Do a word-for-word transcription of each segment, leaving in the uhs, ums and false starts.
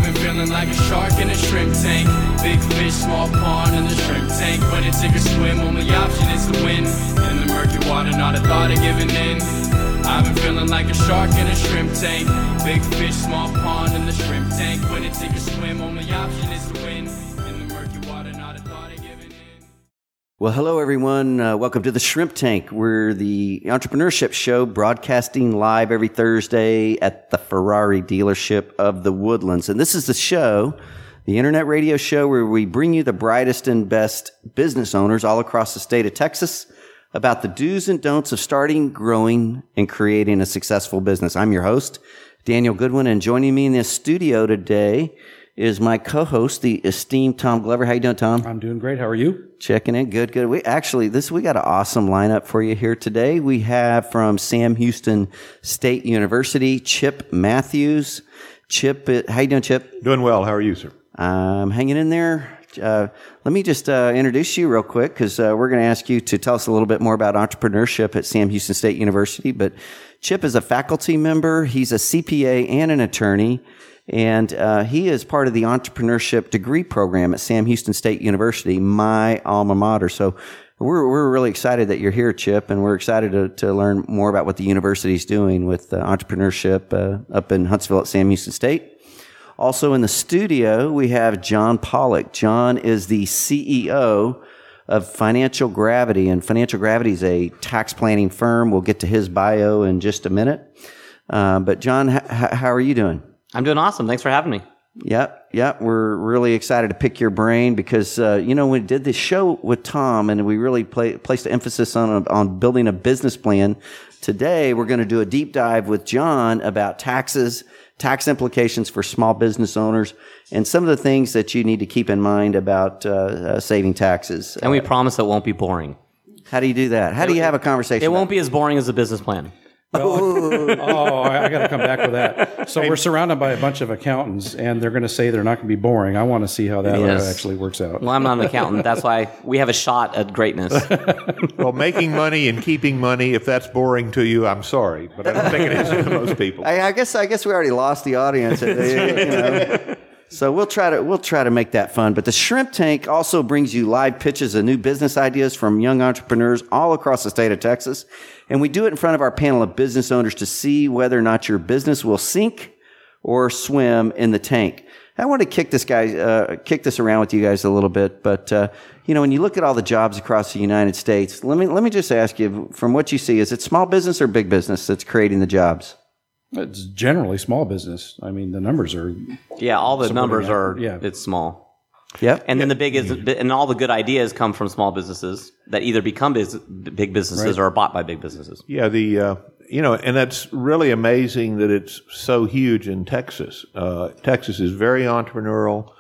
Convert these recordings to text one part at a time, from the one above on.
been feeling like a shark in a shrimp tank. Big fish, small pond in the shrimp tank. When it take a swim, only option is to win. In the murky water, not a thought of giving in. I've been feeling like a shark in a shrimp tank. Big fish, small pond in the shrimp tank. When it take a swim, only option is to win. In the murky water, not a thought of giving in. Well, hello, everyone. Uh, welcome to the Shrimp Tank. We're the entrepreneurship show broadcasting live every Thursday at the Ferrari dealership of the Woodlands. And this is the show, the internet radio show, where we bring you the brightest and best business owners all across the state of Texas about the do's and don'ts of starting, growing, and creating a successful business. I'm your host, Daniel Goodwin, and joining me in this studio today is my co-host, the esteemed Tom Glover. How you doing, Tom? I'm doing great. How are you? Checking in. Good, good. We actually, this we got an awesome lineup for you here today. We have from Sam Houston State University, Chip Matthews. Chip, how you doing, Chip? Doing well. How are you, sir? I'm hanging in there. Uh, let me just uh, introduce you real quick, because uh, we're going to ask you to tell us a little bit more about entrepreneurship at Sam Houston State University. But Chip is a faculty member. He's a C P A and an attorney. And uh, he is part of the entrepreneurship degree program at Sam Houston State University, my alma mater. So we're we're really excited that you're here, Chip, and we're excited to, to learn more about what the university is doing with uh, entrepreneurship uh, up in Huntsville at Sam Houston State. Also in the studio, we have John Pollock. John is the C E O of Financial Gravity, and Financial Gravity is a tax planning firm. We'll get to his bio in just a minute. Uh, but John, h- how are you doing? I'm doing awesome. Thanks for having me. Yep, yep. We're really excited to pick your brain because, uh, you know, we did this show with Tom and we really play, placed an emphasis on, on building a business plan. Today, we're going to do a deep dive with John about taxes, tax implications for small business owners, and some of the things that you need to keep in mind about uh, uh, saving taxes. And we uh, promise it won't be boring. How do you do that? How do you have a conversation? It won't be as boring as a business plan. Well, oh, I, I got to come back with that. So we're surrounded by a bunch of accountants, and they're going to say they're not going to be boring. I want to see how that Yes. actually works out. Well, I'm not an accountant. That's why we have a shot at greatness. Well, making money and keeping money, if that's boring to you, I'm sorry, but I don't think it is to most people. I, I guess I guess we already lost the audience. You know. So we'll try to we'll try to make that fun. But the Shrimp Tank also brings you live pitches of new business ideas from young entrepreneurs all across the state of Texas. And we do it in front of our panel of business owners to see whether or not your business will sink or swim in the tank. I want to kick this guy, uh, kick this around with you guys a little bit. But, uh, you know, when you look at all the jobs across the United States, let me, let me just ask you, from what you see, is it small business or big business that's creating the jobs? It's generally small business. I mean, the numbers are... Yeah, all the Supporting numbers that. are, Yeah. it's small. Yep. And then the big is, and all the good ideas come from small businesses that either become biz, big businesses Right. or are bought by big businesses. Yeah, the uh, you know, and that's really amazing that it's so huge in Texas. Uh, Texas is very entrepreneurial.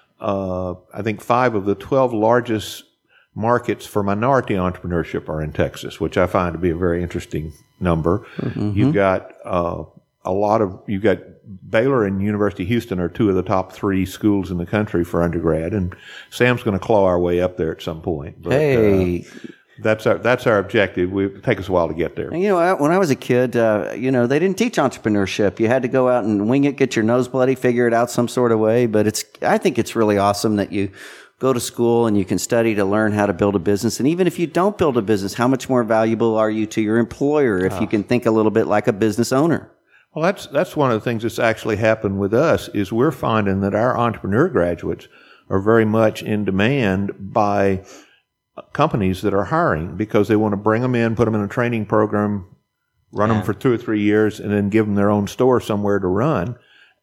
Uh, I think five of the twelve largest markets for minority entrepreneurship are in Texas, which I find to be a very interesting number. Mm-hmm. You've got uh, a lot of you've got Baylor and University of Houston are two of the top three schools in the country for undergrad, and Sam's going to claw our way up there at some point. But, Hey. uh, that's our that's our objective. We it'll take us a while to get there. And, you know, I- when I was a kid, uh, you know, they didn't teach entrepreneurship. You had to go out and wing it, get your nose bloody, figure it out some sort of way. But it's, I think it's really awesome that you go to school and you can study to learn how to build a business. And even if you don't build a business, how much more valuable are you to your employer if you can think a little bit like a business owner? Well, that's that's one of the things that's actually happened with us is we're finding that our entrepreneur graduates are very much in demand by companies that are hiring because they want to bring them in, put them in a training program, run Yeah. them for two or three years, and then give them their own store somewhere to run.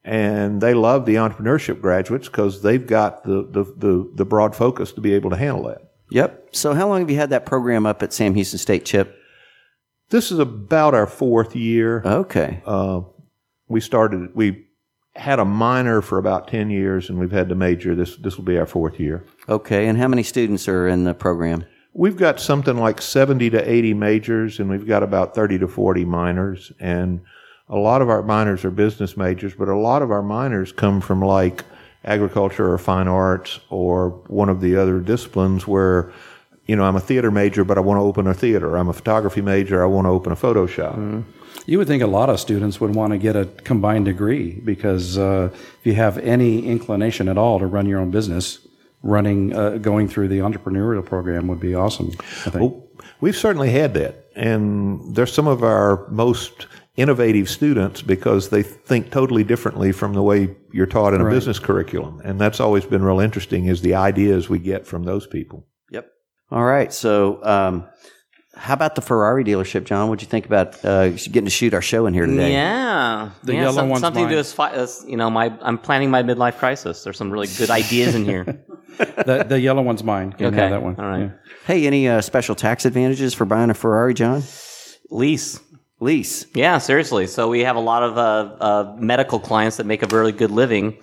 And they love the entrepreneurship graduates because they've got the, the, the, the broad focus to be able to handle that. Yep. So how long have you had that program up at Sam Houston State, Chip? This is about our fourth year. Okay. Uh, we started, we had a minor for about ten years, and we've had the major. This this will be our fourth year. Okay. And how many students are in the program? We've got something like seventy to eighty majors, and we've got about thirty to forty minors. And a lot of our minors are business majors, but a lot of our minors come from like agriculture or fine arts or one of the other disciplines where you know, I'm a theater major, but I want to open a theater. I'm a photography major. I want to open a photo shop. Mm-hmm. You would think a lot of students would want to get a combined degree because uh, if you have any inclination at all to run your own business, running, uh, going through the entrepreneurial program would be awesome, I think. Well, we've certainly had that. And they're some of our most innovative students because they think totally differently from the way you're taught in a Right. business curriculum. And that's always been real interesting is the ideas we get from those people. Yep. All right. So, um, how about the Ferrari dealership, John? What'd you think about uh, getting to shoot our show in here today? Yeah, The yeah, yellow some- one's something to do mine. is, fi- is, you know, my I'm planning my midlife crisis. There's some really good ideas in here. the, the yellow one's mine. Can Okay, have that one. all right. Yeah. Hey, any uh, special tax advantages for buying a Ferrari, John? Lease. Lease. Yeah, seriously. So we have a lot of uh, uh, medical clients that make a really good living,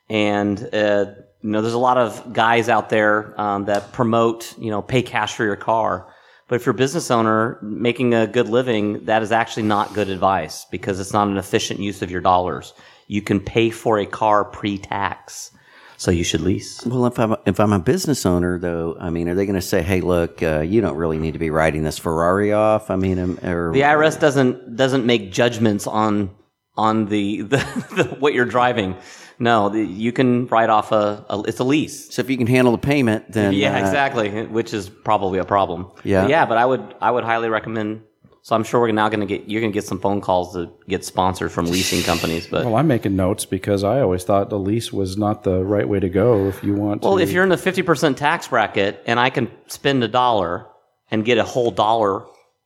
and uh, you know, there's a lot of guys out there um, that promote, you know, pay cash for your car. But if you're a business owner making a good living, that is actually not good advice because it's not an efficient use of your dollars. You can pay for a car pre-tax, so you should lease. Well, if I'm if I'm a business owner, though, I mean, are they going to say, "Hey, look, uh, you don't really need to be writing this Ferrari off"? I mean, um, or The I R S doesn't doesn't make judgments on on the, the, the what you're driving. No, the, you can write off a, a it's a lease. So if you can handle the payment, then Yeah, uh, exactly, which is probably a problem. Yeah. But yeah, but I would I would highly recommend. So I'm sure we're now going to get you're going to get some phone calls to get sponsored from leasing companies. But Well, I'm making notes because I always thought the lease was not the right way to go if you want well, to. if you're in the fifty percent tax bracket and I can spend a dollar and get a whole dollar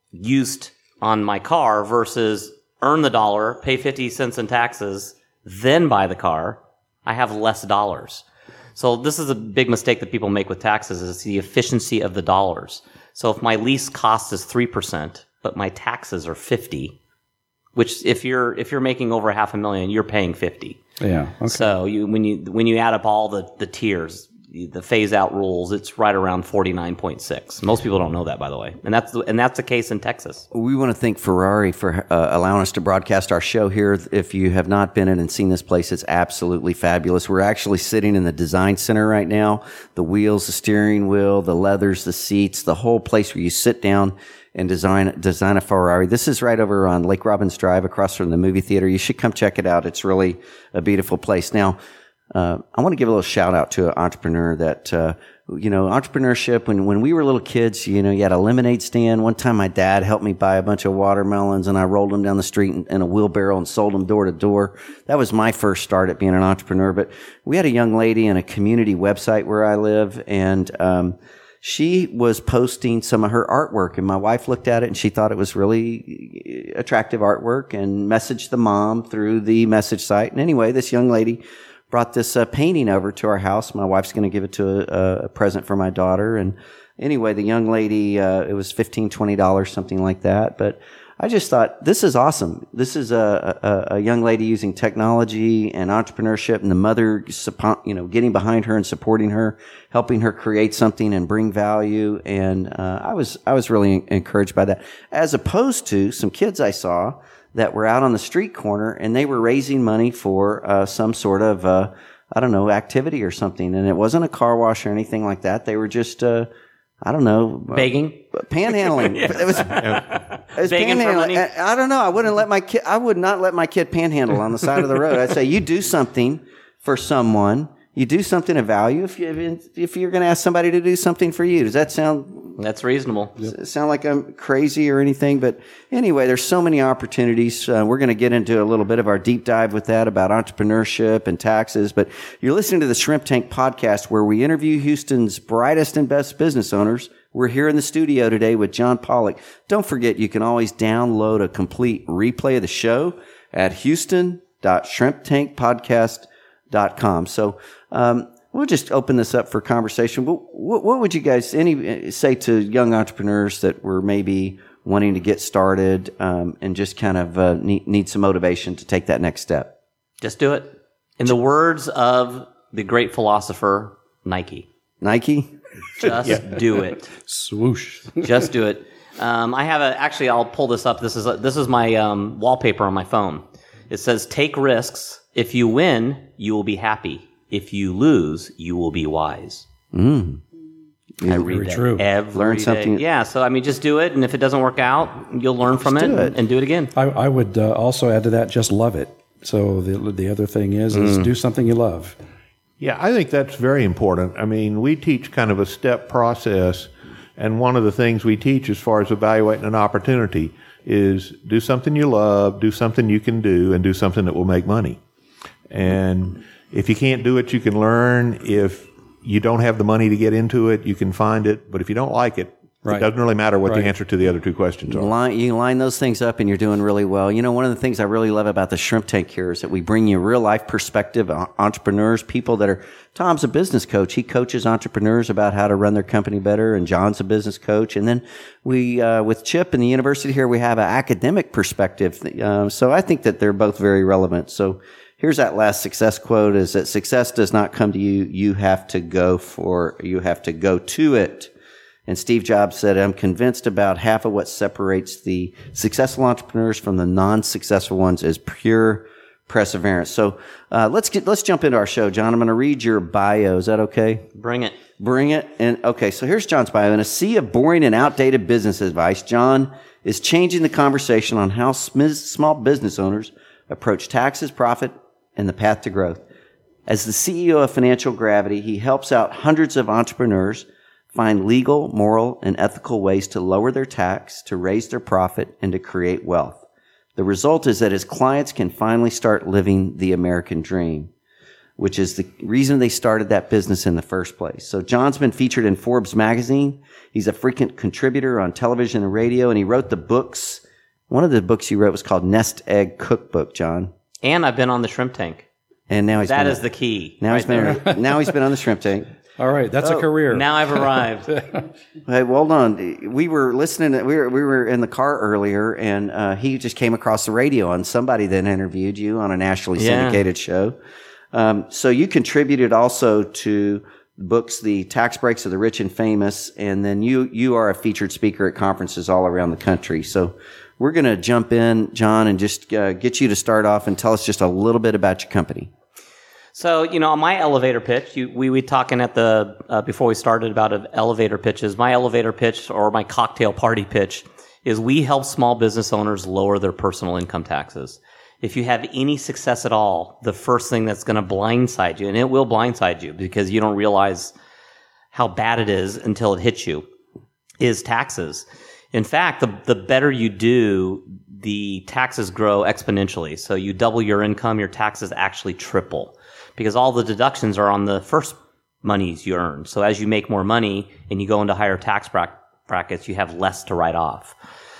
used on my car versus earn the dollar, pay fifty cents in taxes, then buy the car, I have less dollars. So this is a big mistake that people make with taxes is the efficiency of the dollars. So if my lease cost is three percent, but my taxes are fifty, which if you're if you're making over half a million, you're paying fifty. Yeah. Okay. So you when you when you add up all the, the tiers, the phase out rules, it's right around forty-nine point six. Most people don't know that, by the way, and that's the, and that's the case in Texas. We want to thank Ferrari for uh, allowing us to broadcast our show here. If you have not been in and seen this place, it's absolutely fabulous. We're actually sitting in the design center right now. The wheels, the steering wheel, the leathers, the seats, the whole place where you sit down and design design a Ferrari. This is right over on Lake Robbins Drive across from the movie theater. You should come check it out. It's really a beautiful place. Now, uh, I want to give a little shout out to an entrepreneur that, uh, you know, entrepreneurship, when, when we were little kids, you know, you had a lemonade stand. One time my dad helped me buy a bunch of watermelons and I rolled them down the street in, in a wheelbarrow and sold them door to door. That was my first start at being an entrepreneur. But we had a young lady in a community website where I live, and, um, she was posting some of her artwork, and my wife looked at it and she thought it was really attractive artwork and messaged the mom through the message site. And anyway, this young lady brought this uh, painting over to our house. My wife's going to give it to a, a present for my daughter. And anyway, the young lady, uh, it was fifteen dollars, twenty dollars, something like that. But I just thought, this is awesome. This is a, a, a young lady using technology and entrepreneurship, and the mother, you know, getting behind her and supporting her, helping her create something and bring value. And uh, I was I was really encouraged by that, as opposed to some kids I saw that were out on the street corner and they were raising money for uh, some sort of uh, I don't know, activity or something. And it wasn't a car wash or anything like that. They were just uh, I don't know. Begging? Uh, panhandling. It was, it was Begging for panhandling. money? I, I don't know. I wouldn't let my kid, I would not let my kid panhandle on the side of the road. I'd say, you do something for someone. You do something of value if, you, if you're going to ask somebody to do something for you. Does that sound That's reasonable. sound like I'm crazy or anything? But anyway, there's so many opportunities. Uh, we're going to get into a little bit of our deep dive with that about entrepreneurship and taxes. But you're listening to the Shrimp Tank Podcast, where we interview Houston's brightest and best business owners. We're here in the studio today with John Pollock. Don't forget, you can always download a complete replay of the show at houston dot shrimp tank podcast dot com. So, um, we'll just open this up for conversation. What, what, what would you guys any say to young entrepreneurs that were maybe wanting to get started, um, and just kind of uh, need, need some motivation to take that next step? Just do it. In the words of the great philosopher Nike, Nike? just do it. Swoosh. Just do it. Um, I have a, actually, I'll pull this up. This is a, this is my um, wallpaper on my phone. It says, take risks. If you win, you will be happy. If you lose, you will be wise. Mm. I read Very that true. every Learn day. something- Yeah, so I mean, just do it, and if it doesn't work out, you'll learn from it, do it. And, and do it again. I, I would uh, also add to that, just love it. So the the other thing is, is Mm. do something you love. Yeah, I think that's very important. I mean, we teach kind of a step process, and one of the things we teach as far as evaluating an opportunity is do something you love, do something you can do, and do something that will make money. And if you can't do it, you can learn. If you don't have the money to get into it, you can find it. But if you don't like it, Right. it doesn't really matter what Right. the answer to the other two questions are. Line, you line those things up and you're doing really well. You know, one of the things I really love about the Shrimp Tank here is that we bring you real life perspective, uh, entrepreneurs, people that are, Tom's a business coach. He coaches entrepreneurs about how to run their company better, and John's a business coach. And then we, uh, with Chip and the university here, we have an academic perspective. Uh, so I think that they're both very relevant. So here's that last success quote is that success does not come to you. You have to go for, you have to go to it. And Steve Jobs said, I'm convinced about half of what separates the successful entrepreneurs from the non-successful ones is pure perseverance. So uh, let's get let's jump into our show, John. I'm going to read your bio. Is that okay? Bring it. Bring it. And okay, so here's John's bio. In a sea of boring and outdated business advice, John is changing the conversation on how sm- small business owners approach taxes, profit, and the path to growth. As the C E O of Financial Gravity, he helps out hundreds of entrepreneurs find legal, moral, and ethical ways to lower their tax, to raise their profit, and to create wealth. The result is that his clients can finally start living the American dream, which is the reason they started that business in the first place. So John's been featured in Forbes magazine. He's a frequent contributor on television and radio, and he wrote the books. One of the books he wrote was called Nest Egg Cookbook, John. And I've been on the Shrimp Tank. And now he's That been, is the key. now right he's been there. now he's been on the Shrimp Tank. All right, that's a career. Now I've arrived. Hey, well done. We were listening. We were we were in the car earlier, and uh, he just came across the radio, and somebody then interviewed you on a nationally Yeah. syndicated show. Um, so you contributed also to books, The Tax Breaks of the Rich and Famous, and then you you are a featured speaker at conferences all around the country. So we're going to jump in, John, and just uh, get you to start off and tell us just a little bit about your company. So, you know, my elevator pitch, you, we were talking at the, uh, before we started about uh, elevator pitches. My elevator pitch or my cocktail party pitch is we help small business owners lower their personal income taxes. If you have any success at all, the first thing that's going to blindside you, and it will blindside you because you don't realize how bad it is until it hits you, is taxes. In fact, the, the better you do, the taxes grow exponentially. So you double your income, your taxes actually triple. Because all the deductions are on the first monies you earn. So as you make more money and you go into higher tax bra- brackets, you have less to write off.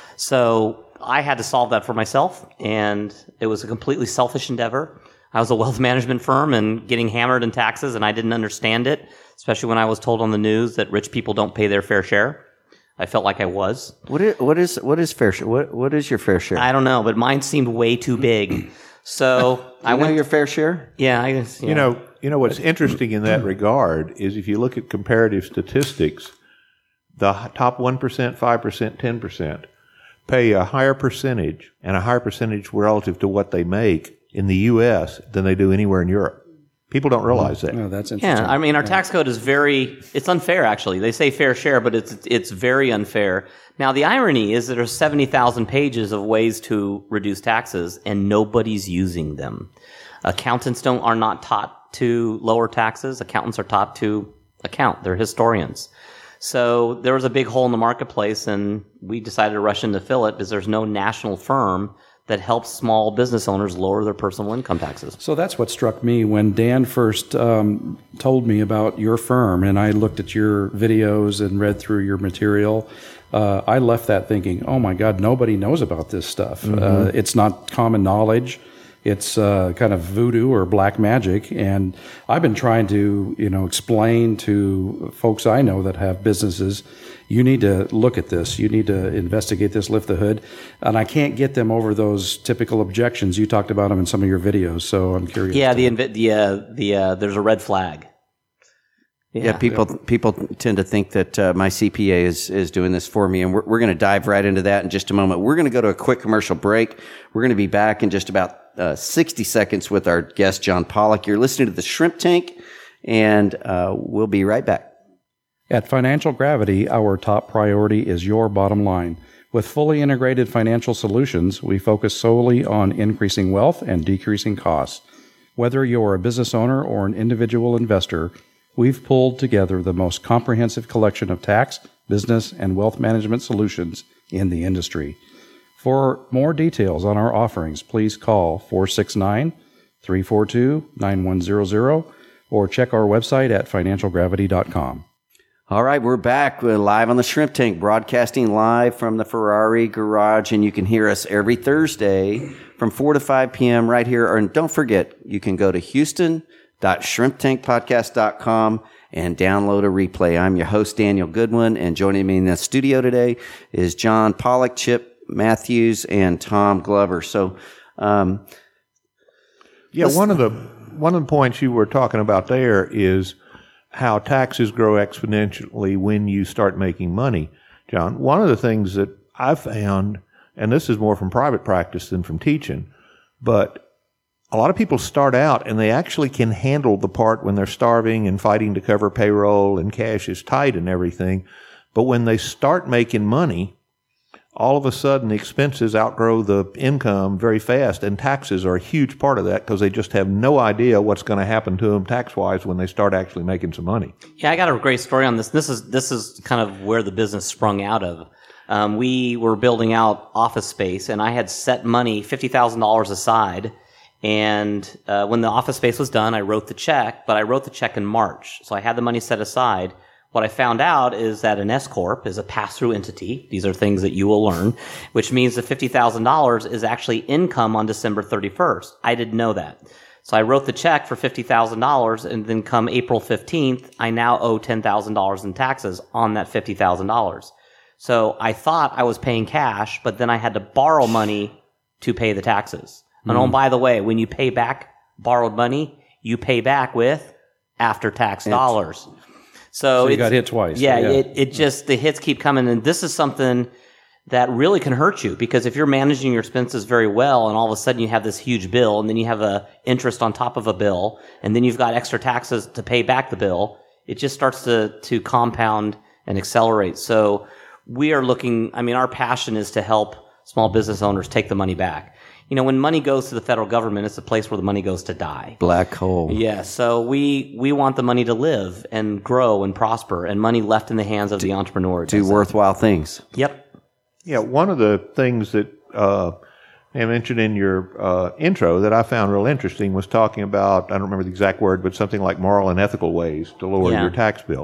So I had to solve that for myself, and it was a completely selfish endeavor. I was a wealth management firm and getting hammered in taxes, and I didn't understand it, especially when I was told on the news that rich people don't pay their fair share. I felt like I was. What is what is what is fair share? What what is your fair share? I don't know, but mine seemed way too big. So I I know went. your fair share. Yeah, I guess. Yeah. You know, you know what's interesting in that regard is if you look at comparative statistics, the h- top one percent, five percent, ten percent pay a higher percentage and a higher percentage relative to what they make in the U S than they do anywhere in Europe. People don't realize that. Oh, that's interesting. Yeah, I mean, our tax code is very, it's unfair, actually. They say fair share, but it's it's very unfair. Now, the irony is that there's seventy thousand pages of ways to reduce taxes, and nobody's using them. Accountants don't are not taught to lower taxes. Accountants are taught to account. They're historians. So there was a big hole in the marketplace, and we decided to rush in to fill it because there's no national firm that helps small business owners lower their personal income taxes. So that's what struck me when Dan first um, told me about your firm, and I looked at your videos and read through your material. Uh, I left that thinking, oh my God, nobody knows about this stuff. Mm-hmm. Uh, it's not common knowledge. It's uh, kind of voodoo or black magic, and I've been trying to, you know, explain to folks I know that have businesses, you need to look at this, you need to investigate this, lift the hood, and I can't get them over those typical objections. You talked about them in some of your videos, so I'm curious. Yeah, the invi- the uh, the uh, there's a red flag. Yeah, yeah people people tend to think that uh, my C P A is is doing this for me, and we're we're going to dive right into that in just a moment. We're going to go to a quick commercial break. We're going to be back in just about uh, sixty seconds with our guest John Pollock. You're listening to the Shrimp Tank, and uh, we'll be right back. At Financial Gravity, our top priority is your bottom line. With fully integrated financial solutions, we focus solely on increasing wealth and decreasing costs. Whether you're a business owner or an individual investor, we've pulled together the most comprehensive collection of tax, business, and wealth management solutions in the industry. For more details on our offerings, please call four six nine, three four two, nine one zero zero or check our website at financial gravity dot com. All right, we're back. We're live on the Shrimp Tank, broadcasting live from the Ferrari garage, and you can hear us every Thursday from four to five p.m. right here. And don't forget, you can go to houston dot shrimp tank podcast dot com and download a replay. I'm your host, Daniel Goodwin, and joining me in the studio today is John Pollock, Chip Matthews, and Tom Glover. So, um, yeah, one of the one of the points you were talking about there is how taxes grow exponentially when you start making money, John. One of the things that I've found, and this is more from private practice than from teaching, but a lot of people start out and they actually can handle the part when they're starving and fighting to cover payroll and cash is tight and everything. But when they start making money, all of a sudden the expenses outgrow the income very fast, and taxes are a huge part of that because they just have no idea what's going to happen to them tax-wise when they start actually making some money. Yeah, I got a great story on this. This is this is kind of where the business sprung out of. Um, we were building out office space, and I had set money, fifty thousand dollars aside, and uh, when the office space was done, I wrote the check, but I wrote the check in March, so I had the money set aside. What I found out is that an S-corp is a pass-through entity. These are things that you will learn, which means the fifty thousand dollars is actually income on December thirty-first. I didn't know that. So I wrote the check for fifty thousand dollars, and then come April fifteenth, I now owe ten thousand dollars in taxes on that fifty thousand dollars. So I thought I was paying cash, but then I had to borrow money to pay the taxes. Mm. And oh, by the way, when you pay back borrowed money, you pay back with after-tax dollars. So, so you got hit twice. Yeah, yeah. It, it just, the hits keep coming. And this is something that really can hurt you, because if you're managing your expenses very well and all of a sudden you have this huge bill and then you have a interest on top of a bill and then you've got extra taxes to pay back the bill, it just starts to, to compound and accelerate. So we are looking, I mean, our passion is to help small business owners take the money back. You know, when money goes to the federal government, it's a place where the money goes to die. Black hole. Yeah, so we we want the money to live and grow and prosper, and money left in the hands of the entrepreneur. Do worthwhile things. Yep. Yeah, one of the things that uh, I mentioned in your uh, intro that I found real interesting was talking about, I don't remember the exact word, but something like moral and ethical ways to lower Yeah. your tax bill.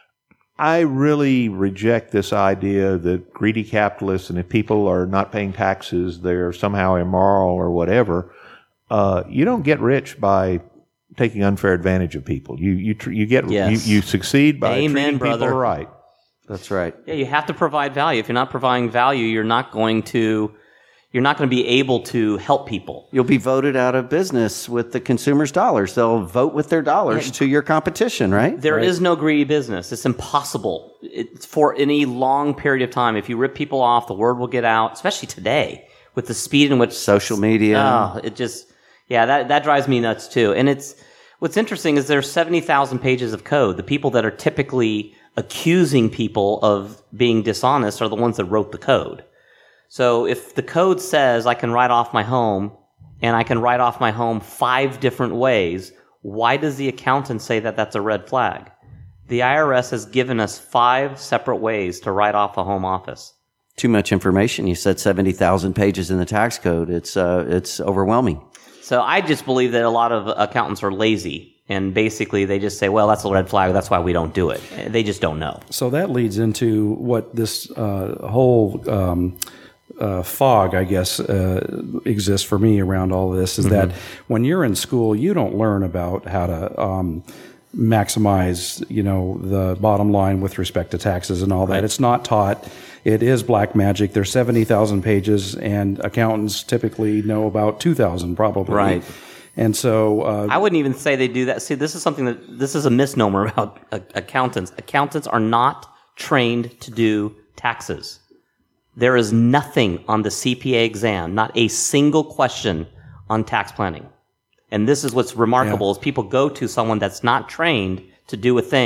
I really reject this idea that greedy capitalists, and if people are not paying taxes, they're somehow immoral or whatever. Uh, you don't get rich by taking unfair advantage of people. You you tr- you get Yes. you, you succeed by Amen, treating brother. people right. That's right. Yeah, you have to provide value. If you're not providing value, you're not going to you're not going to be able to help people. You'll be voted out of business with the consumers' dollars. They'll vote with their dollars to your competition, right? There right. is no greedy business. It's impossible. It's for any long period of time. If you rip people off, the word will get out, especially today with the speed in which Social media. Oh, it just, yeah, that, that drives me nuts too. And it's, what's interesting is there's seventy thousand pages of code. The people that are typically accusing people of being dishonest are the ones that wrote the code. So if the code says I can write off my home and I can write off my home five different ways, why does the accountant say that that's a red flag? The I R S has given us five separate ways to write off a home office. Too much information. You said seventy thousand pages in the tax code. It's uh, it's overwhelming. So I just believe that a lot of accountants are lazy, and basically they just say, well, that's a red flag, that's why we don't do it. They just don't know. So that leads into what this uh, whole um, uh, fog, I guess, uh, exists for me around all this, is mm-hmm. that when you're in school, you don't learn about how to um, maximize, you know, the bottom line with respect to taxes and all that. Right. It's not taught. It is black magic. There's seventy thousand pages, and accountants typically know about two thousand probably. Right. And so uh, I wouldn't even say they do that. See, this is something that this is a misnomer about uh, accountants. Accountants are not trained to do taxes. There is nothing on the C P A exam, not a single question on tax planning. And this is what's remarkable: yeah. is people go to someone that's not trained to do a thing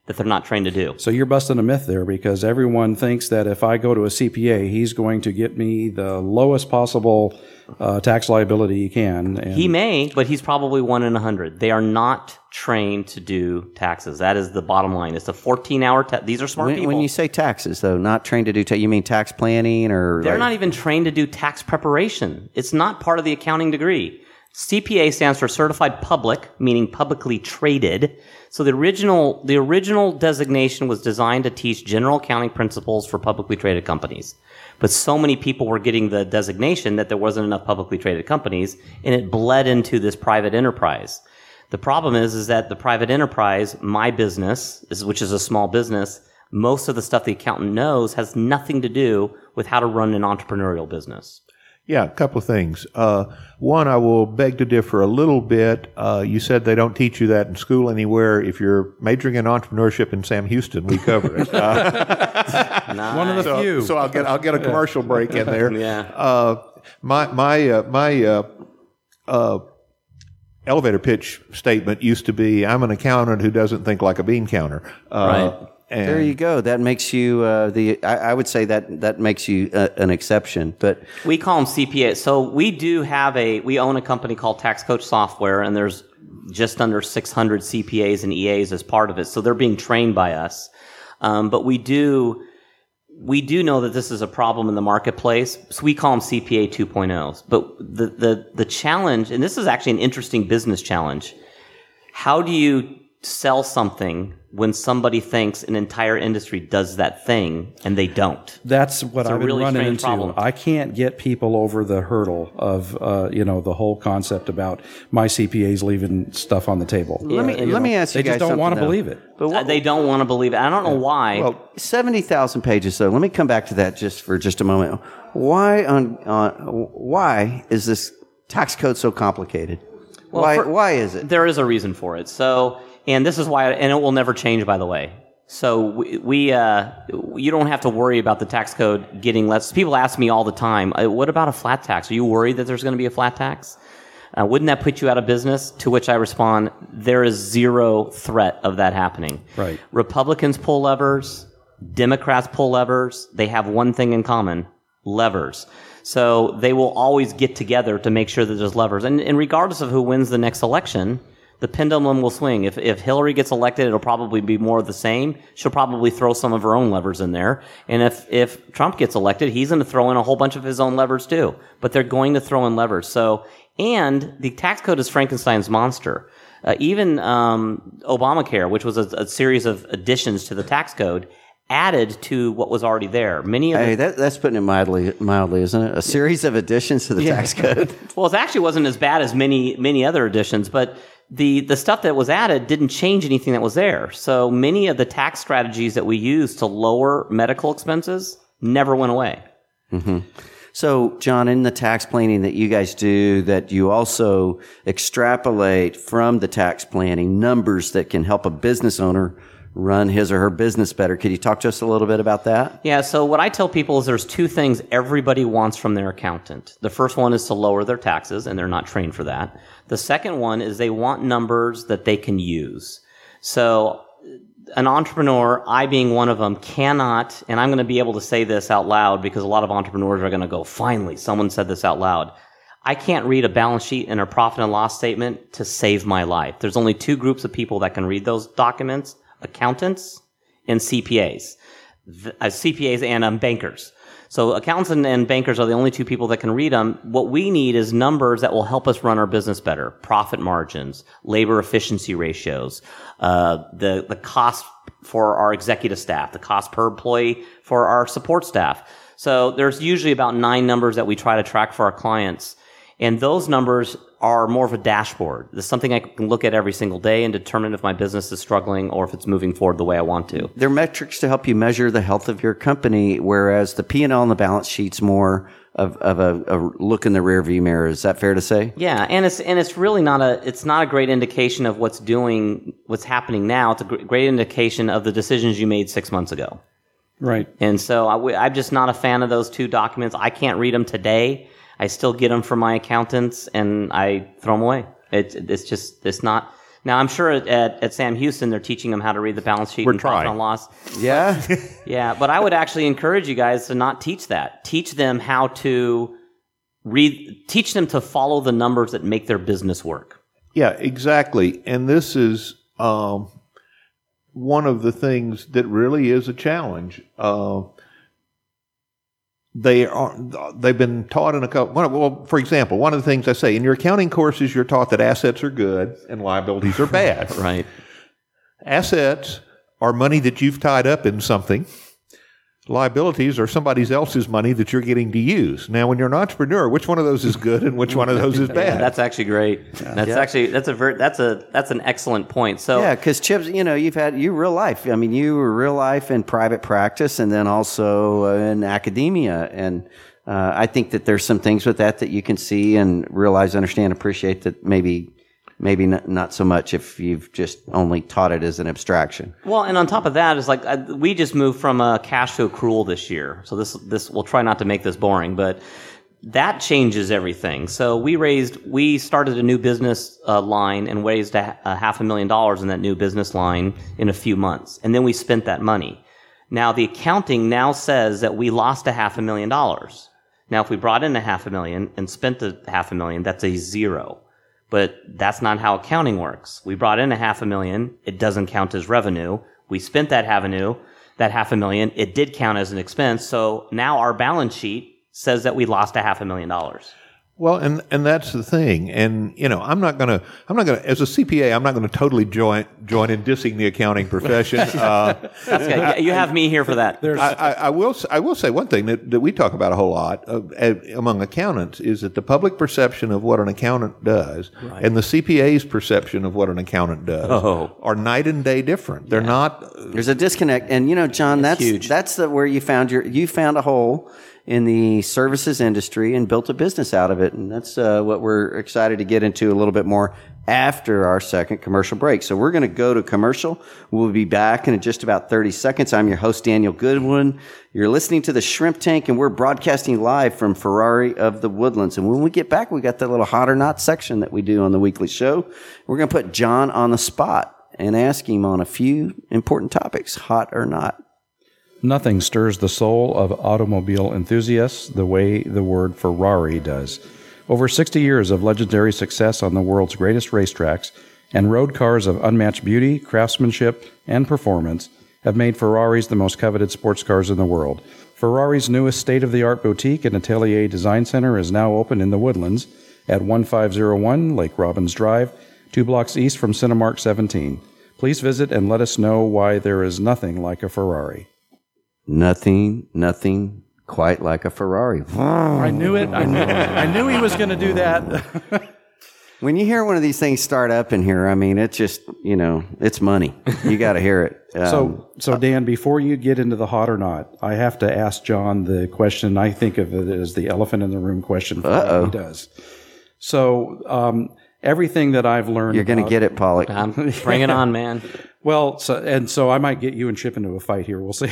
that they're not trained to do. So you're busting a myth there, because everyone thinks that if I go to a C P A, he's going to get me the lowest possible uh, tax liability he can. And He may, but he's probably one in a hundred. They are not trained to do taxes. That is the bottom line. It's a fourteen-hour ta- These are smart When, people. when you say taxes, though, not trained to do, ta- you mean tax planning or? They're like- not even trained to do tax preparation. It's not part of the accounting degree. C P A stands for Certified Public, meaning publicly traded. So the original the original designation was designed to teach general accounting principles for publicly traded companies. But so many people were getting the designation that there wasn't enough publicly traded companies, and it bled into this private enterprise. The problem is, is that the private enterprise, my business, which is a small business, most of the stuff the accountant knows has nothing to do with how to run an entrepreneurial business. Yeah, a couple of things. Uh, one, I will beg to differ a little bit. Uh, you said they don't teach you that in school anywhere. If you're majoring in entrepreneurship in Sam Houston, we cover it. Uh, one of the so, few. so I'll get I'll get a commercial break in there. Yeah. Uh, my my uh, my uh, uh, elevator pitch statement used to be, "I'm an accountant who doesn't think like a bean counter." Uh, Right. And There you go. That makes you uh, the. I, I would say that that makes you uh, an exception. But We call them C P As. So we do have a, we own a company called Tax Coach Software, and there's just under six hundred C P As and E As as part of it. So they're being trained by us. Um, but we do, we do know that this is a problem in the marketplace. So we call them C P A two point ohs. But the, the, the challenge, and this is actually an interesting business challenge. How do you sell something when somebody thinks an entire industry does that thing and they don't? That's what It's a I've been really running strange into. problem. I can't get people over the hurdle of, uh, you know, the whole concept about my C P As leaving stuff on the table. let me and, you let know, me ask they you guys just don't want something, to though. believe it. But Uh, what, they don't want to believe it. I don't know why. well, seventy thousand pages. though. Let me come back to that just for just a moment. Why on uh, why is this tax code so complicated? Well, why for- why is it? There is a reason for it. So, and this is why, and it will never change, by the way. So we, we uh, you don't have to worry about the tax code getting less. People ask me all the time, uh, what about a flat tax? Are you worried that there's going to be a flat tax? Uh, wouldn't that put you out of business? To which I respond, there is zero threat of that happening. Right. Republicans pull levers. Democrats pull levers. They have one thing in common, levers. So they will always get together to make sure that there's levers. And, and regardless of who wins the next election, the pendulum will swing. If if Hillary gets elected, it'll probably be more of the same. She'll probably throw some of her own levers in there. And if, if Trump gets elected, he's going to throw in a whole bunch of his own levers too. But they're going to throw in levers. So, and the tax code is Frankenstein's monster. Uh, even um, Obamacare, which was a, a series of additions to the tax code, added to what was already there. Many of the Hey, that, that's putting it mildly, mildly, isn't it? A series of additions to the tax code. Well, it actually wasn't as bad as many many other additions, but the the stuff that was added didn't change anything that was there. So many of the tax strategies that we use to lower medical expenses never went away. So, John, in the tax planning that you guys do, that you also extrapolate from the tax planning numbers that can help a business owner run his or her business better. Could you talk to us a little bit about that? Yeah, so what I tell people is there's two things everybody wants from their accountant. The first one is to lower their taxes, and they're not trained for that. The second one is they want numbers that they can use. So an entrepreneur, I being one of them, cannot, and I'm going to be able to say this out loud because a lot of entrepreneurs are going to go, finally, someone said this out loud. I can't read a balance sheet and a profit and loss statement to save my life. There's only two groups of people that can read those documents: accountants and C P As. Uh, C P As and um, bankers. So accountants and, and bankers are the only two people that can read them. What we need is numbers that will help us run our business better. Profit margins, labor efficiency ratios, uh, the, the cost for our executive staff, the cost per employee for our support staff. So there's usually about nine numbers that we try to track for our clients. And those numbers are more of a dashboard. There's something I can look at every single day and determine if my business is struggling or if it's moving forward the way I want to. They're metrics to help you measure the health of your company, whereas the P and L and the balance sheet's more of, of a, a look in the rearview mirror. Is that fair to say? Yeah, and it's and it's really not a it's not a great indication of what's doing what's happening now. It's a gr- great indication of the decisions you made six months ago. Right. And so I w- I'm just not a fan of those two documents. I can't read them today. I still get them from my accountants, and I throw them away. It's it's just it's not Now, I'm sure at, at, at Sam Houston, they're teaching them how to read the balance sheet We're and profit trying. and loss. Yeah. Yeah, but I would actually encourage you guys to not teach that. Teach them how to read, teach them to follow the numbers that make their business work. Yeah, exactly. And this is um, one of the things that really is a challenge. Uh, they are they've been taught in a couple. Well, for example, one of the things I say in your accounting courses, you're taught that assets are good and liabilities are bad. Right. Assets are money that you've tied up in something. Liabilities are somebody else's money that you're getting to use. Now, when you're an entrepreneur, which one of those is good and which one of those is bad? That's actually great. That's Yeah. actually that's a very that's a that's an excellent point. So Yeah, because Chips, you know, you've had you real life. I mean, you were real life in private practice, and then also uh, in academia. And uh, I think that there's some things with that that you can see and realize, understand, appreciate that maybe maybe not, not so much if you've just only taught it as an abstraction. Well, and on top of that is like uh, we just moved from a cash to accrual this year. So this this we'll try not to make this boring, but that changes everything. So we raised we started a new business uh, line and raised a, a half a million dollars in that new business line in a few months, and then we spent that money. Now the accounting now says that we lost a half a million dollars. Now if we brought in a half a million and spent the half a million, that's a zero. But that's not how accounting works. We brought in a half a million. It doesn't count as revenue. We spent that avenue, that half a million. It did count as an expense. So now our balance sheet says that we lost a half a million dollars. Well, and, and that's the thing. And, you know, I'm not going to, I'm not going to, as a C P A, I'm not going to totally join, join in dissing the accounting profession. Uh, That's good. You have me here for that. I, I, I will, I will say one thing that, that we talk about a whole lot uh, among accountants is that the public perception of what an accountant does right. and the C P A's perception of what an accountant does oh. are night and day different. They're yeah. not. There's a disconnect. And, you know, John, that's, huge. that's the, where you found your, you found a hole in the services industry and built a business out of it. And that's uh, what we're excited to get into a little bit more after our second commercial break. So we're going to go to commercial. We'll be back in just about thirty seconds. I'm your host, Daniel Goodwin. You're listening to the Shrimp Tank, and we're broadcasting live from Ferrari of the Woodlands. And when we get back, we got that little hot or not section that we do on the weekly show. We're going to put John on the spot and ask him on a few important topics, hot or not. Nothing stirs the soul of automobile enthusiasts the way the word Ferrari does. Over sixty years of legendary success on the world's greatest racetracks and road cars of unmatched beauty, craftsmanship, and performance have made Ferraris the most coveted sports cars in the world. Ferrari's newest state-of-the-art boutique and Atelier Design Center is now open in the Woodlands at one five zero one Lake Robbins Drive, two blocks east from Cinemark seventeen. Please visit and let us know why there is nothing like a Ferrari. Nothing, nothing quite like a Ferrari. I knew it. I knew, I knew he was going to do that. When you hear one of these things start up in here, I mean, it's just, you know, it's money. You got to hear it. Um, so, so Dan, before you get into the hot or not, I have to ask John the question. I think of it as the elephant in the room question for Uh-oh. what he does. So, um, everything that I've learned, you're going to get it, Pollock. Um, bring it on, man. Well, so, and so I might get you and Chip into a fight here. We'll see.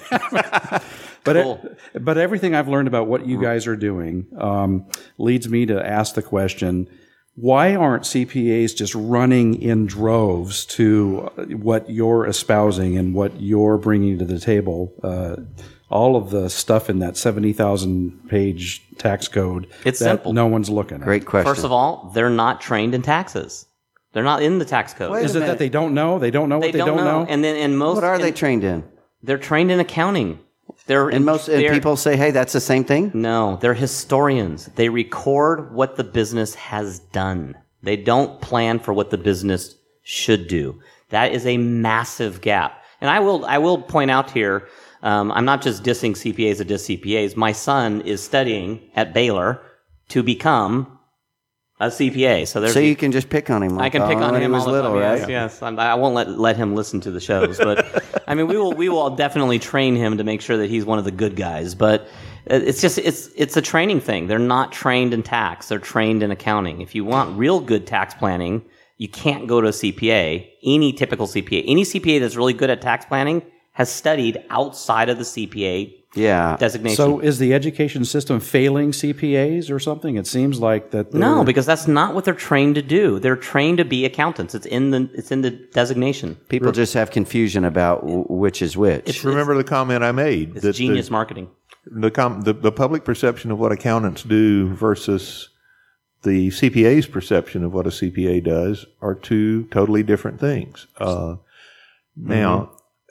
but Cool. it, but everything I've learned about what you guys are doing um, leads me to ask the question: why aren't C P As just running in droves to what you're espousing and what you're bringing to the table? Uh, all of the stuff in that seventy thousand page tax code. It's that simple. No one's looking at. Great question. First of all, they're not trained in taxes. They're not in the tax code. Wait Is a it that minute. they don't know? They don't know they what they don't, don't, know. know? And then in most What are they in- trained in? They're trained in accounting. They're And most and they're- people say, hey, that's the same thing? No, they're historians. They record what the business has done. They don't plan for what the business should do. That is a massive gap. And I will I will point out here, um, I'm not just dissing C P As that diss C P As. My son is studying at Baylor to become a C P A. So, there's So you can just pick on him. Like I can pick oh, on when him he was all the little, time. right? Yes, yes. I'm, I won't let let him listen to the shows, but I mean, we will we will definitely train him to make sure that he's one of the good guys. But it's just it's it's a training thing. They're not trained in tax. They're trained in accounting. If you want real good tax planning, you can't go to a C P A. Any typical C P A, any C P A that's really good at tax planning has studied outside of the C P A Yeah. designation. So is the education system failing C P As or something? It seems like that. they're- No, because that's not what they're trained to do. They're trained to be accountants. It's in the it's in the designation. People just have confusion about w- which is which. Remember the comment I made? It's genius marketing. The, com- the the public perception of what accountants do versus the C P A's perception of what a C P A does are two totally different things. Uh, now,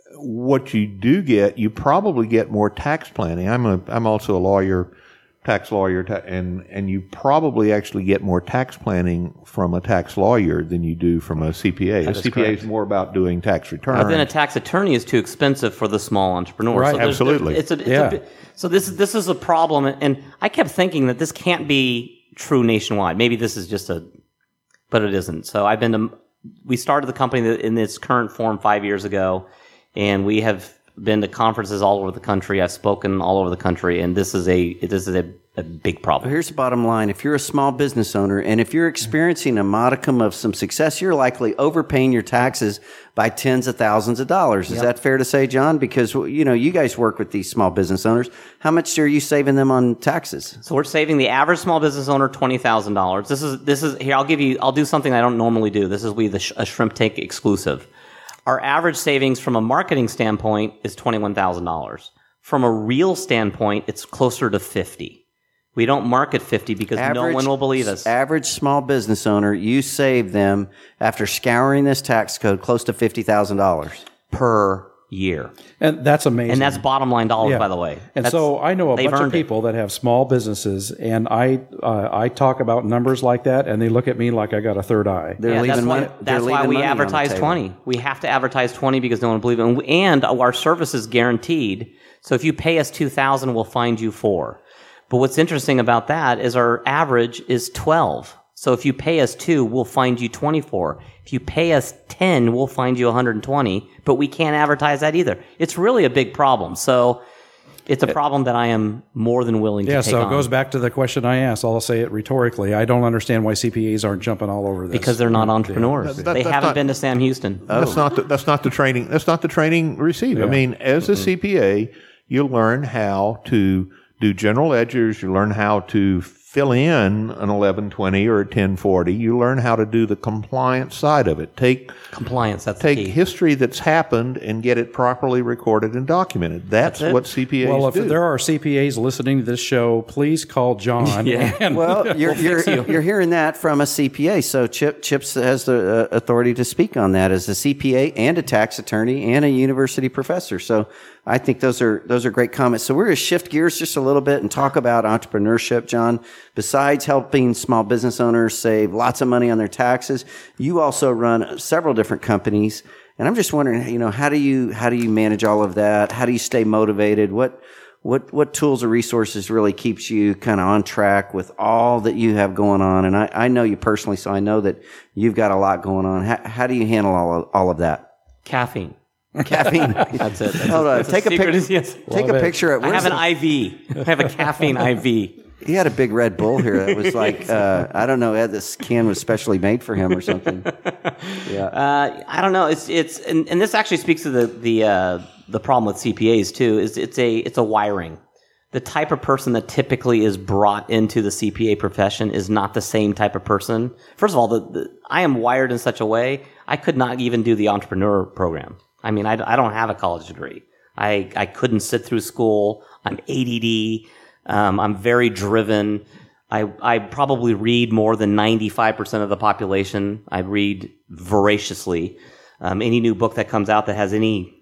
what you do get, you probably get more tax planning. I'm a I'm also a lawyer, tax lawyer, ta- and and you probably actually get more tax planning from a tax lawyer than you do from a C P A. A is C P A correct. is more about doing tax returns. But then a tax attorney is too expensive for the small entrepreneur. Right, So there's- absolutely. It's a, it's Yeah. a, bit- so this this is a problem, and I kept thinking that this can't be true nationwide. Maybe this is just a, but it isn't. So I've been to. We started the company in its current form five years ago, and we have been to conferences all over the country. I've spoken all over the country, and this is a this is a, a big problem. Here's the bottom line. If you're a small business owner and if you're experiencing a modicum of some success, you're likely overpaying your taxes by tens of thousands of dollars. Is that fair to say, John? Because, you know, you guys work with these small business owners. How much are you saving them on taxes? So we're saving the average small business owner twenty thousand dollars. This is this is here. I'll give you. I'll do something I don't normally do. This is we the sh- a Shrimp Tank exclusive. Our average savings from a marketing standpoint is twenty-one thousand dollars. From a real standpoint, it's closer to fifty. We don't market fifty because no one will believe us. Average small business owner, you save them, after scouring this tax code, close to fifty thousand dollars. Per year. And that's amazing. And that's bottom line dollars, Yeah. by the way. And That's- so I know a they've bunch of earned it. people that have small businesses, and I uh, I talk about numbers like that, and they look at me like I got a third eye. They're Yeah, leaving that's money. why, they're that's why leaving we money on the advertise table. twenty. We have to advertise twenty because no one will believe it. And, and our service is guaranteed. So if you pay us two thousand dollars, we'll find you four. But what's interesting about that is our average is twelve. So if you pay us two, we'll find you twenty-four. If you pay us ten, we'll find you one hundred twenty. But we can't advertise that either. It's really a big problem. So it's a problem that I am more than willing to Yeah, take so on. it goes back to the question I asked. I'll say it rhetorically. I don't understand why C P As aren't jumping all over this. because they're not entrepreneurs. That- that- they that's haven't not- been to Sam Houston. That's not the, that's not the training. That's not the training received. I mean, as a C P A, you learn how to do general ledgers. You learn how to fill in an eleven twenty or a ten forty. You learn how to do the compliance side of it. Take Compliance, that's take the key. history that's happened and get it properly recorded and documented. That's, That's it. what C P As Well, if do. there are C P As listening to this show, please call John. Yeah. and- Well, you're, you're, you're hearing that from a C P A. So Chip Chips has the uh, authority to speak on that as a C P A and a tax attorney and a university professor. So I think those are those are great comments. So we're going to shift gears just a little bit and talk about entrepreneurship, John. Besides helping small business owners save lots of money on their taxes, you also run several different companies. And I'm just wondering, you know, how do you how do you manage all of that? How do you stay motivated? What What what tools or resources really keeps you kind of on track with all that you have going on? And I, I know you personally, so I know that you've got a lot going on. How, how do you handle all of, all of that? Caffeine. Caffeine. That's it. That's Hold a, on. that's Take a, secret. pic- Yes. take Love a it. picture. Of, I where's have an the- I V. I have a caffeine I V. he had a big Red Bull here that was like, uh, I don't know, this can was specially made for him or something. Yeah. Uh, I don't know. It's it's and, and this actually speaks to the the uh, the problem with C P As too. Is it's a it's a wiring. The type of person that typically is brought into the C P A profession is not the same type of person. First of all, the, the, I am wired in such a way I could not even do the entrepreneur program. I mean, I, I don't have a college degree. I I couldn't sit through school. I'm A D D. Um, I'm very driven. I, I probably read more than ninety-five percent of the population. I read voraciously. Um, any new book that comes out that has any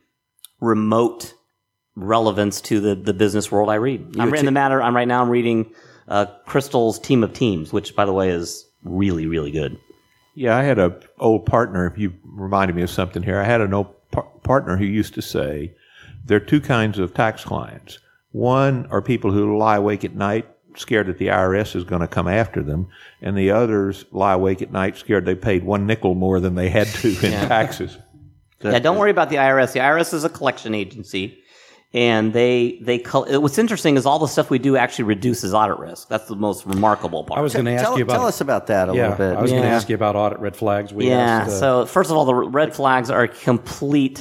remote relevance to the, the business world, I read. I'm in the matter. I'm right now. I'm reading uh, Crystal's Team of Teams, which, by the way, is really, really good. Yeah, I had a old partner. You reminded me of something here. I had an old par- partner who used to say there are two kinds of tax clients. One are people who lie awake at night scared that the I R S is going to come after them, and the others lie awake at night scared they paid one nickel more than they had to in taxes. Yeah, don't worry about the I R S. The I R S is a collection agency. And they, they, what's interesting is all the stuff we do actually reduces audit risk. That's the most remarkable part. I was going to ask tell, you about tell us about that a yeah, little bit. I was going to Yeah. ask you about audit red flags. We Yeah. asked, uh, So first of all, the red flags are complete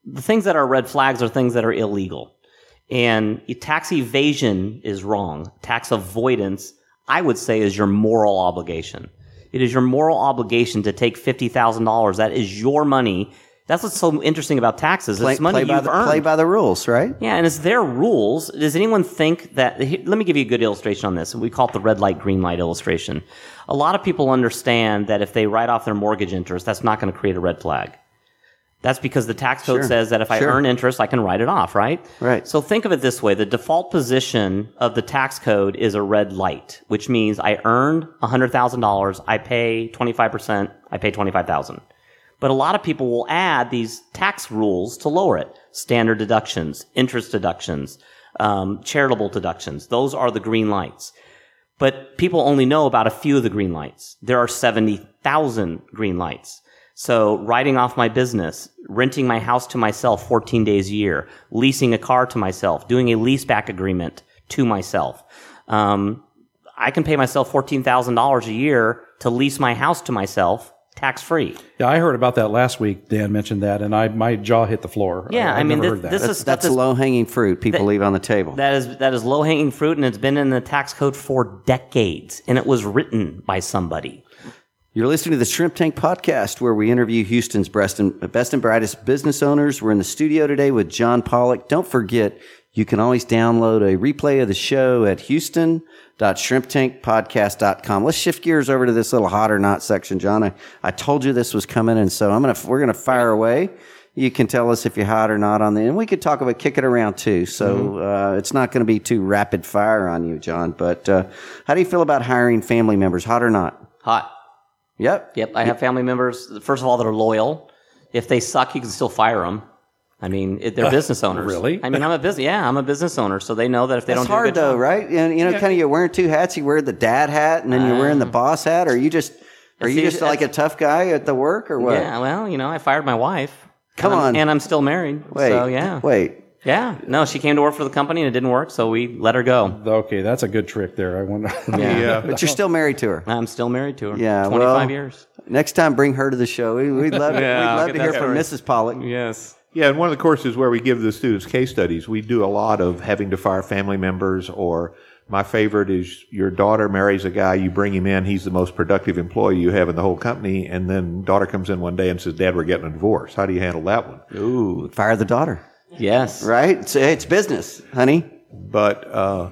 the things that are red flags are things that are illegal. And tax evasion is wrong. Tax avoidance, I would say, is your moral obligation. It is your moral obligation to take fifty thousand dollars. That is your money. That's what's so interesting about taxes. Play, it's money play by you've the, earned. Play by the rules, right? Yeah, and it's their rules. Does anyone think that... Let me give you a good illustration on this. We call it the red light, green light illustration. A lot of people understand that if they write off their mortgage interest, that's not going to create a red flag. That's because the tax code Sure. says that if I Sure. earn interest, I can write it off, right? Right. So think of it this way. The default position of the tax code is a red light, which means I earned one hundred thousand dollars, I pay twenty-five percent, I pay twenty-five thousand dollars. But a lot of people will add these tax rules to lower it. Standard deductions, interest deductions, um, charitable deductions. Those are the green lights. But people only know about a few of the green lights. There are seventy thousand green lights. So writing off my business, renting my house to myself fourteen days a year, leasing a car to myself, doing a leaseback agreement to myself. Um, I can pay myself fourteen thousand dollars a year to lease my house to myself, tax-free. Yeah, I heard about that last week. Dan mentioned that, and I my jaw hit the floor. Yeah, I, I mean, never this, heard that. this That's, is stuff that's that's, low-hanging fruit people leave on the table. that is that is low-hanging fruit, and it's been in the tax code for decades, and it was written by somebody. You're listening to the Shrimp Tank Podcast, where we interview Houston's best and, best and brightest business owners. We're in the studio today with John Pollock. Don't forget, you can always download a replay of the show at houston dot shrimp tank podcast dot com. Let's shift gears over to this little hot or not section, John. I, I told you this was coming, and so I'm gonna we're gonna fire away. You can tell us if you're hot or not on the, and we could talk about kick it around too. So mm-hmm. uh, it's not going to be too rapid fire on you, John. But uh, how do you feel about hiring family members, hot or not? Hot. Yep. Yep, I have family members, first of all, that are loyal. If they suck, you can still fire them. I mean, it, they're business owners. Really? I mean, I'm a business. Yeah, I'm a business owner, so they know that if they That's don't do a hard good though, job, right? And you know, kind of you're wearing two hats. You wear the dad hat, and then you're wearing the boss hat. Or are you just, are you See, just like a that's- tough guy at the work, or what? Yeah, well, you know, I fired my wife. Come and I'm- on. and I'm still married. Wait. So yeah, Wait. yeah. No, she came to work for the company and it didn't work, so we let her go. Okay, that's a good trick there. I wonder. Yeah. But you're still married to her. I'm still married to her. Yeah, twenty-five well, years. Next time, bring her to the show. We, we'd love, Yeah, we'd I'll love get to that hear from story. Missus Pollock. Yes. Yeah, and one of the courses where we give the students case studies, we do a lot of having to fire family members, or my favorite is your daughter marries a guy, you bring him in, he's the most productive employee you have in the whole company, and then daughter comes in one day and says, Dad, we're getting a divorce. How do you handle that one? Ooh, fire the daughter. Yes. Right? It's, it's business, honey. But uh,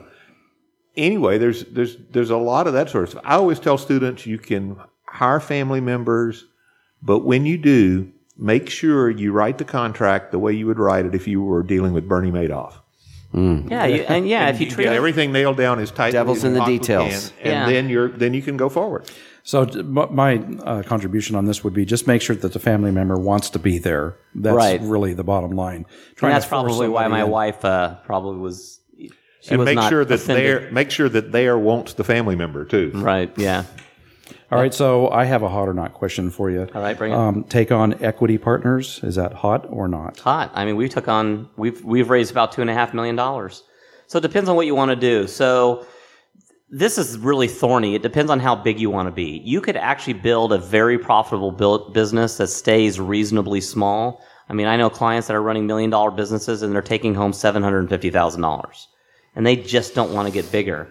anyway, there's there's there's a lot of that sort of stuff. I always tell students you can hire family members, but when you do, make sure you write the contract the way you would write it if you were dealing with Bernie Madoff. Yeah, you, and yeah, if you You treat get it, everything nailed down as tightly Devil's as in you the possibly details. can, and Yeah. then you're then you can go forward. So t- m- my uh, contribution on this would be just make sure that the family member wants to be there. That's Right. really the bottom line. and Trying that's to force probably why somebody my in. wife uh, probably was. She and was make not sure that offended. there make sure that there wants the family member too. Right. Yeah. All right, so I have a hot or not question for you. All right, bring it. Um, take on equity partners. Is that hot or not? Hot. I mean, we took on we've we've raised about two and a half million dollars. So it depends on what you want to do. So this is really thorny. It depends on how big you want to be. You could actually build a very profitable build business that stays reasonably small. I mean, I know clients that are running million dollar businesses and they're taking home seven hundred and fifty thousand dollars, and they just don't want to get bigger.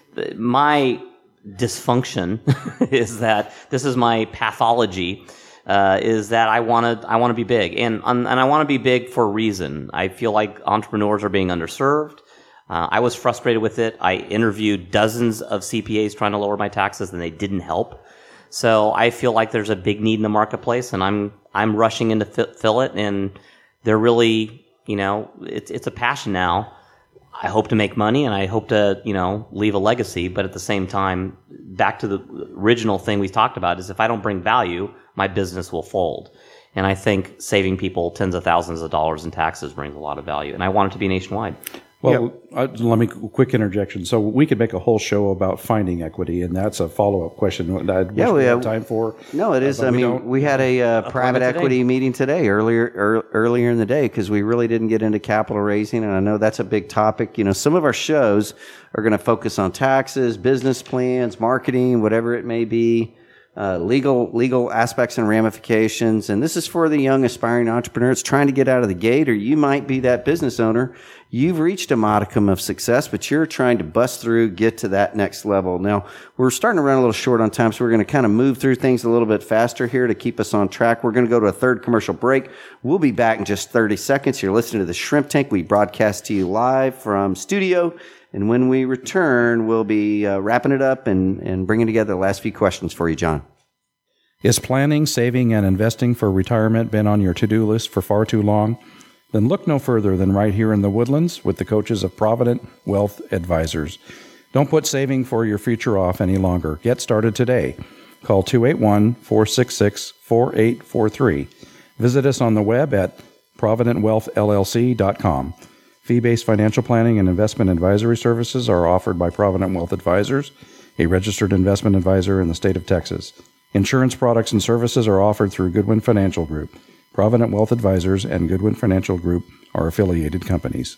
My dysfunction is that this is my pathology. Uh, is that I want to I want to be big, and and I want to be big for a reason. I feel like entrepreneurs are being underserved. Uh, I was frustrated with it. I interviewed dozens of C P As trying to lower my taxes, and they didn't help. So I feel like there's a big need in the marketplace, and I'm I'm rushing in to fi- fill it. And they're really, you know, it's it's a passion now. I hope to make money, and I hope to, you know, leave a legacy. But at the same time, back to the original thing we talked about is if I don't bring value, my business will fold. And I think saving people tens of thousands of dollars in taxes brings a lot of value. And I want it to be nationwide. Well, uh, let me quick interjection. So we could make a whole show about finding equity, and that's a follow up question that I wish Yeah, we we had have- time for. No, it is. but I we mean, don't. we had a uh, private today. equity meeting today, earlier ear, earlier in the day, because we really didn't get into capital raising, and I know that's a big topic. You know, some of our shows are going to focus on taxes, business plans, marketing, whatever it may be. uh, legal legal aspects and ramifications. And this is for the young aspiring entrepreneurs trying to get out of the gate, or you might be that business owner. You've reached a modicum of success, but you're trying to bust through, get to that next level. Now, we're starting to run a little short on time, so we're going to kind of move through things a little bit faster here to keep us on track. We're going to go to a third commercial break. We'll be back in just thirty seconds. You're listening to the Shrimp Tank. We broadcast to you live from studio. And when we return, we'll be uh, wrapping it up and, and bringing together the last few questions for you, John. Is planning, saving, and investing for retirement been on your to-do list for far too long? Then look no further than right here in the Woodlands with the coaches of Provident Wealth Advisors. Don't put saving for your future off any longer. Get started today. Call two eight one, four six six, four eight four three. Visit us on the web at provident wealth l l c dot com. Fee-based financial planning and investment advisory services are offered by Provident Wealth Advisors, a registered investment advisor in the state of Texas. Insurance products and services are offered through Goodwin Financial Group. Provident Wealth Advisors and Goodwin Financial Group are affiliated companies.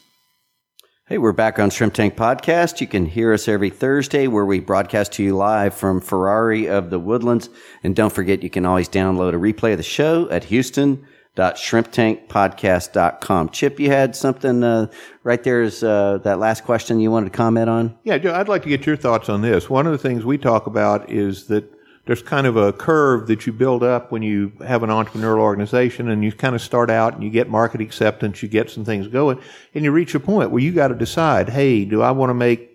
Hey, we're back on Shrimp Tank Podcast. You can hear us every Thursday where we broadcast to you live from Ferrari of the Woodlands. And don't forget, you can always download a replay of the show at houston dot shrimp tank podcast dot com. Chip, you had something uh, right there is uh, that last question you wanted to comment on? Yeah, Joe, I'd like to get your thoughts on this. One of the things we talk about is that there's kind of a curve that you build up when you have an entrepreneurial organization, and you kind of start out and you get market acceptance, you get some things going, and you reach a point where you got to decide, hey, do I want to make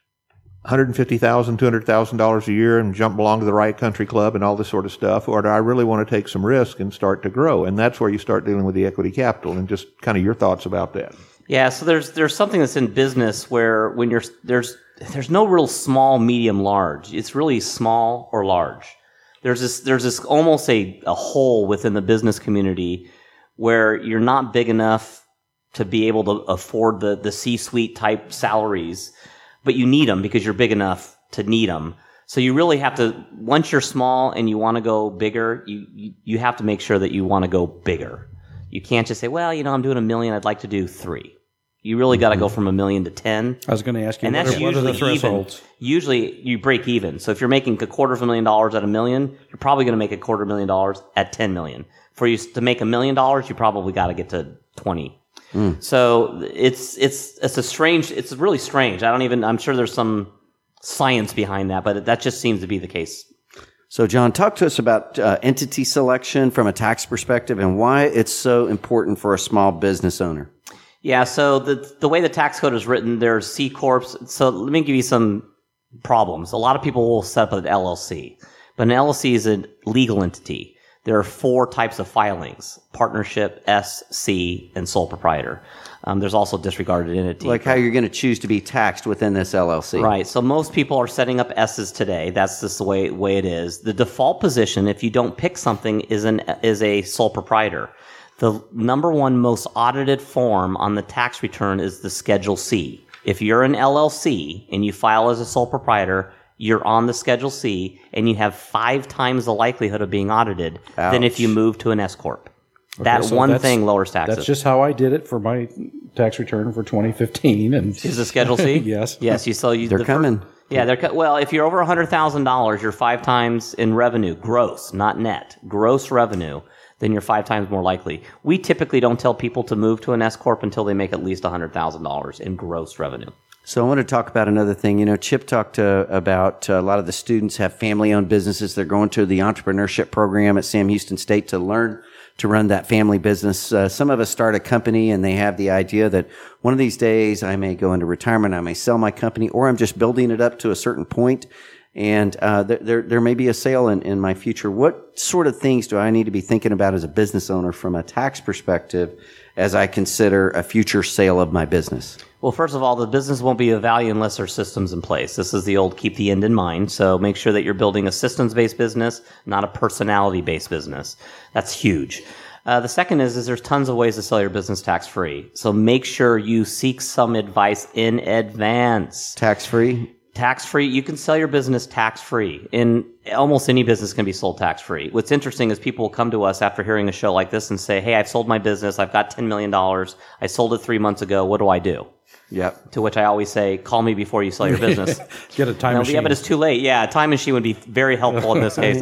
one hundred fifty thousand dollars, two hundred thousand dollars a year and jump along to the right country club and all this sort of stuff, or do I really want to take some risk and start to grow? And that's where you start dealing with the equity capital, and just kind of your thoughts about that. Yeah, so there's there's something that's in business where when you're there's there's no real small, medium, large. It's really small or large. There's this there's this almost a, a hole within the business community where you're not big enough to be able to afford the the C-suite type salaries, but you need them because you're big enough to need them. So you really have to, once you're small and you want to go bigger, you, you, you have to make sure that you want to go bigger. You can't just say, well, you know, I'm doing a million, I'd like to do three. You really got to go from a million to ten. I was going to ask you, and what, that's are, what are the usually thresholds? Even. Usually you break even. So if you're making a quarter of a million dollars at a million, you're probably going to make a quarter million dollars at ten million. For you to make a million dollars, you probably got to get to twenty. Mm. So it's it's it's a strange, it's really strange. I don't even, I'm sure there's some science behind that, but that just seems to be the case. So, John, talk to us about uh, entity selection from a tax perspective and why it's so important for a small business owner. Yeah, so the the way the tax code is written, there's C corps. So let me give you some problems. A lot of people will set up an L L C, but an L L C is a legal entity. There are four types of filings: partnership, S, C, and sole proprietor. Um, there's also disregarded entity. Like how you're going to choose to be taxed within this L L C. Right. So most people are setting up S's today. That's just the way way it is. The default position, if you don't pick something, is an is a sole proprietor. The number one most audited form on the tax return is the Schedule C. If you're an L L C and you file as a sole proprietor, you're on the Schedule C, and you have five times the likelihood of being audited Ouch. Than if you move to an S corp. Okay, that so one thing lowers taxes. That's just how I did it for my tax return for twenty fifteen. And is the Schedule C? Yes. Yes. You so you. They're the coming. First, yeah, they're well. If you're over a hundred thousand dollars, you're five times in revenue, gross, not net, gross revenue. Then you're five times more likely. We typically don't tell people to move to an S corp until they make at least one hundred thousand dollars in gross revenue. So I want to talk about another thing. You know, Chip talked uh, about uh, a lot of the students have family-owned businesses. They're going to the entrepreneurship program at Sam Houston State to learn to run that family business. Uh, some of us start a company and they have the idea that one of these days I may go into retirement, I may sell my company, or I'm just building it up to a certain point. And uh, there, there may be a sale in, in my future. What sort of things do I need to be thinking about as a business owner from a tax perspective as I consider a future sale of my business? Well, first of all, the business won't be of value unless there's systems in place. This is the old keep the end in mind. So make sure that you're building a systems-based business, not a personality-based business. That's huge. Uh, the second is, is there's tons of ways to sell your business tax-free. So make sure you seek some advice in advance. Tax-free? Tax-free. You can sell your business tax-free. In almost any business can be sold tax-free. What's interesting is people will come to us after hearing a show like this and say, hey, I've sold my business. I've got ten million dollars. I sold it three months ago. What do I do? Yep. To which I always say, call me before you sell your business. Get a time no, machine. Yeah, but it's too late. Yeah, a time machine would be very helpful in this case.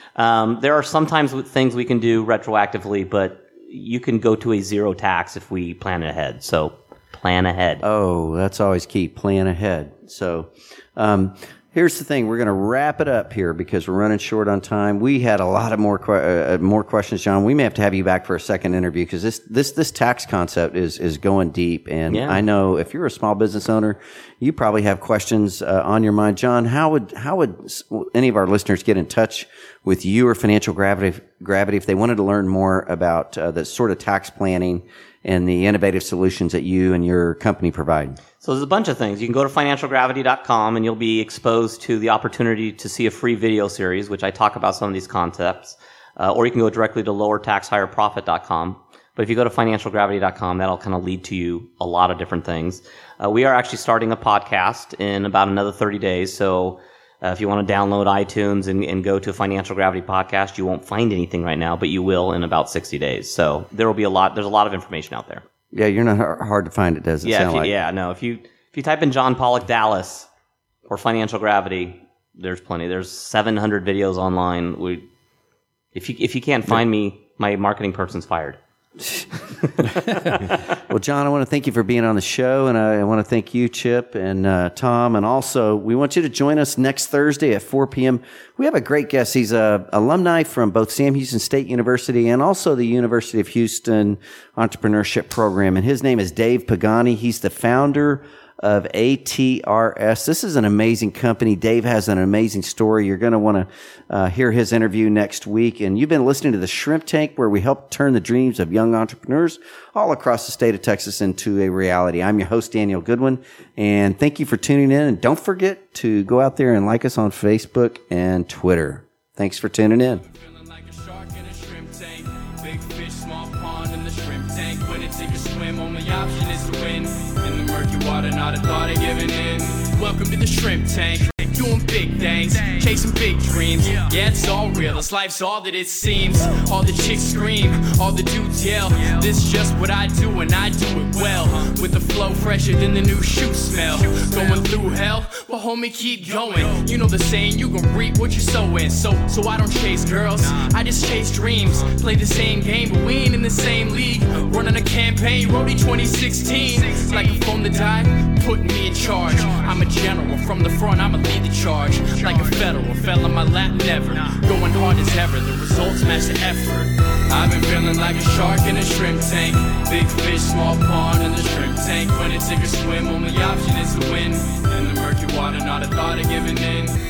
Um, there are sometimes things we can do retroactively, but you can go to a zero tax if we plan ahead. So plan ahead. Oh, that's always key. Plan ahead. So, um, here's the thing. We're going to wrap it up here because we're running short on time. We had a lot of more que- uh, more questions, John. We may have to have you back for a second interview because this this this tax concept is is going deep. And Yeah. I know if you're a small business owner, you probably have questions uh, on your mind. John, how would how would s- any of our listeners get in touch with you or Financial Gravity Gravity if they wanted to learn more about uh, the sort of tax planning and the innovative solutions that you and your company provide? So there's a bunch of things. You can go to financial gravity dot com and you'll be exposed to the opportunity to see a free video series, which I talk about some of these concepts. Uh, or you can go directly to lower tax higher profit dot com. But if you go to financial gravity dot com, that'll kind of lead to you a lot of different things. Uh, we are actually starting a podcast in about another thirty days. So uh, if you want to download iTunes and, and go to Financial Gravity Podcast, you won't find anything right now, but you will in about sixty days. So there will be a lot, there's a lot of information out there. Yeah, you're not har- hard to find. It doesn't Yeah, sound if you, like. yeah, no. If you if you type in John Pollock Dallas or Financial Gravity, there's plenty. There's seven hundred videos online. We, if you if you can't find me, my marketing person's fired. Well, John, I want to thank you for being on the show, and I, I want to thank you, Chip, and uh, Tom, and also we want you to join us next Thursday at four p.m. We have a great guest. He's a alumni from both Sam Houston State University and also the University of Houston Entrepreneurship Program, and his name is Dave Pagani. He's the founder of A T R S. This is an amazing company. Dave has an amazing story. You're going to want to uh, hear his interview next week. And you've been listening to the Shrimp Tank, where we help turn the dreams of young entrepreneurs all across the state of Texas into a reality. I'm your host, Daniel Goodwin, and thank you for tuning in. And don't forget to go out there and like us on Facebook and Twitter. Thanks for tuning in. Feeling like a shark in a shrimp tank. Big fish, small pond in the shrimp tank. When it take a swim, only option is to win. In the murky water, not a thought of giving in. Welcome to the shrimp tank. Doing big things, chasing big dreams. Yeah, it's all real. This life's all that it seems. All the chicks scream, all the dudes yell. This is just what I do, and I do it well. With the flow fresher than the new shoe smell. Going through hell, but homie, keep going. You know the saying, you gon' reap what you sow in. So, so I don't chase girls, I just chase dreams. Play the same game, but we ain't in the same league. Running a campaign, Roadie twenty sixteen. Like a phone that died, putting me in charge. I'm a general from the front, I'ma lead the charge. Like a federal, fell on my lap, never. Going hard as ever, the results match the effort. I've been feeling like a shark in a shrimp tank. Big fish, small pond in the shrimp tank. When it take a swim, only option is to win. In the murky water, not a thought of giving in.